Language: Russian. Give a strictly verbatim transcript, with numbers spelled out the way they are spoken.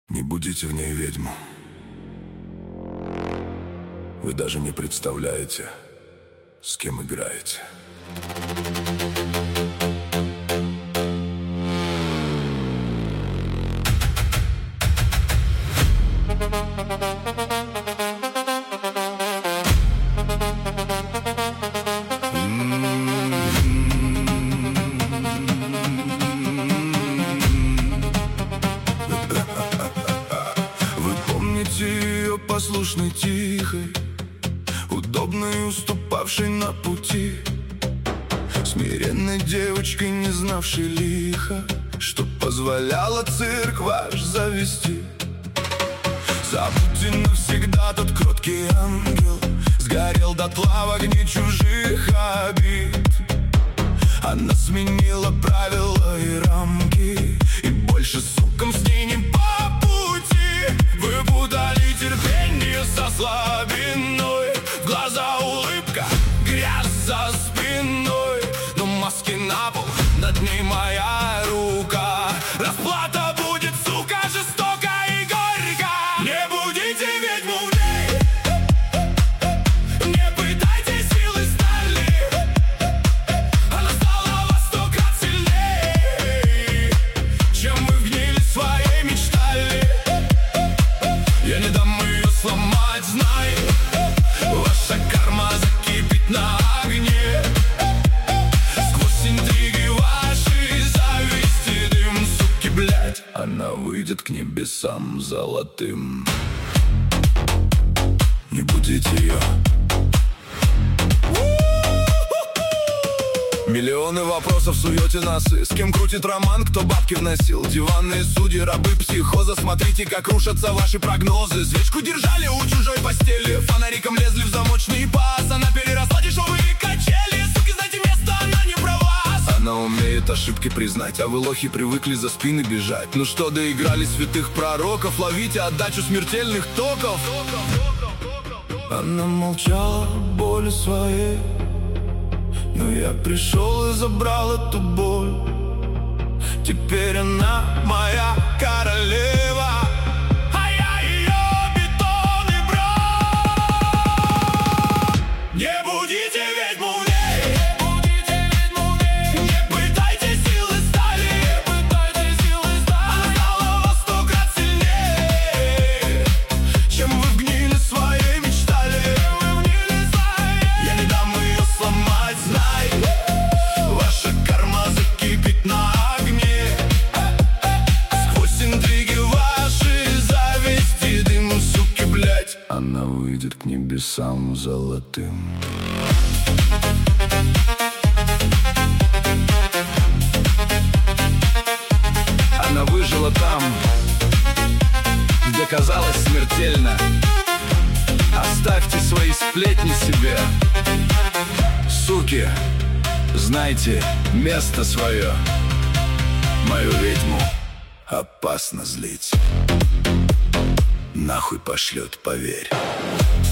Не будите в ней ведьму. Вы даже не представляете, с кем играете. Ее послушной, тихой, удобной, уступавшей на пути, смиренной девочкой, не знавшей лиха, что позволяло цирк ваш завести. Забудьте навсегда, тот кроткий ангел сгорел дотла в огне чужих обид. Она сменила правила и рамки, и больше сукам с ней не по пути. Вы путали терпение со слабиной, в глаза улыбка, грязь за спиной. Но маски на пол, над ней моя рука. Расплата будет, сука, жестока и горька. Не будите ведьму в ней, не пытайте силы стали. Она стала во сто крат сильней, чем вы в гнили своей мечтали. Я не дам ее сломать, знай, ваша карма закипит на огне. Сквозь интриги ваши, зависти дым, суки, блядь, она выйдет к небесам золотым. Не будите ее. Миллионы вопросов суете носы. С кем крутит роман, кто бабки вносил? Диванные судьи, рабы психоза. Смотрите, как рушатся ваши прогнозы. Свечку держали у чужой постели, фонариком лезли в замочный паз. Она переросла дешевые качели. Суки, знайте место, она не про вас. Она умеет ошибки признать, а вы, лохи, привыкли за спины бежать. Ну что, доиграли святых пророков? Ловите отдачу смертельных токов. Она молчала боли своей, но я пришел и забрал эту боль. Теперь она моя королева, а я ее бетон и бронь. Не будите ведьму в ней, не пытайте силы стали. Она стала во сто крат сильнее, чем вы в гнили своей мечтали. Я не дам ее сломать, знай, ваша карма закипит на огне. Сквозь интриги ваши, зависти дым, суки, блядь, она выйдет к небесам золотым. Она выжила там, где казалось смертельно. Оставьте свои сплетни себе, суки, знайте место свое. Мою ведьму опасно злить, нахуй пошлет, поверь.